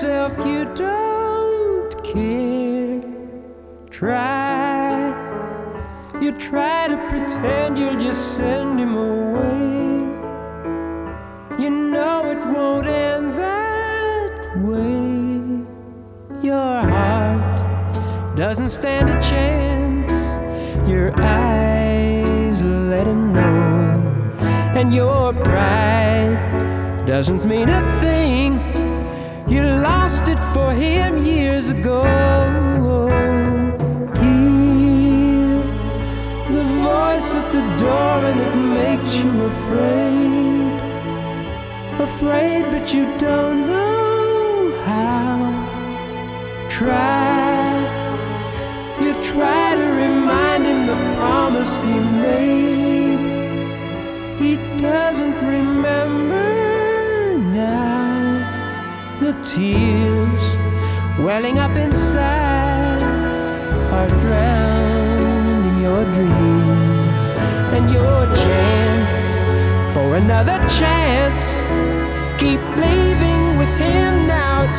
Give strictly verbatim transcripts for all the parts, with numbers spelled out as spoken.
yourself you don't care. Try, you try to pretend you'll just send him away. You know it won't end that way. Your heart doesn't stand a chance. Your eyes let him know. And your pride doesn't mean a thing. You lost it for him years ago. Hear the voice at the door and it makes you afraid. Afraid but you don't know how. Try, you try to remind him the promise he made. He doesn't remember now. The tears welling up inside are drowning your dreams. And your chance for another chance, keep leaving with him now it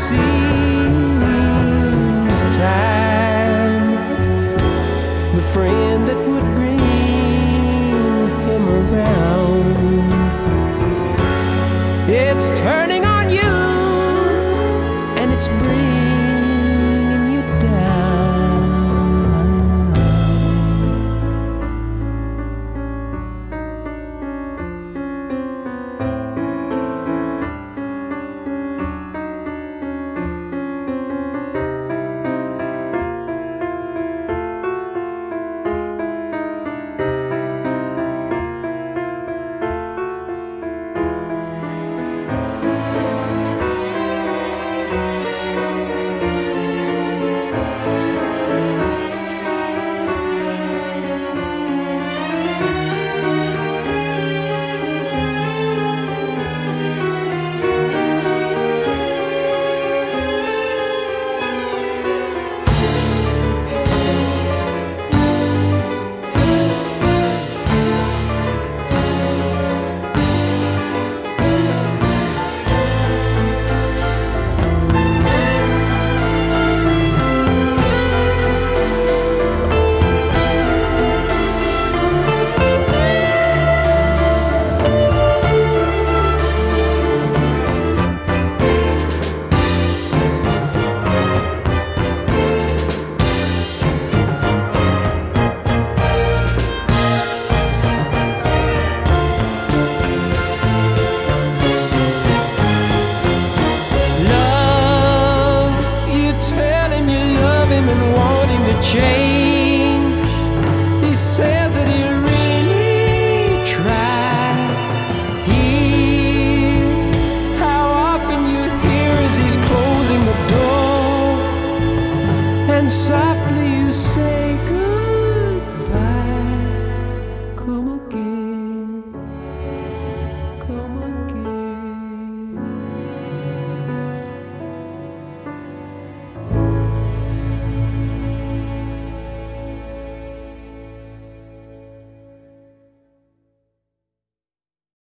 seems. Time, the friend that would bring him around, it's turning on you and it's bringing you down. Change. He says that he'll really try. Hear how often you hear as he's closing the door, and softly you say goodbye. Come on.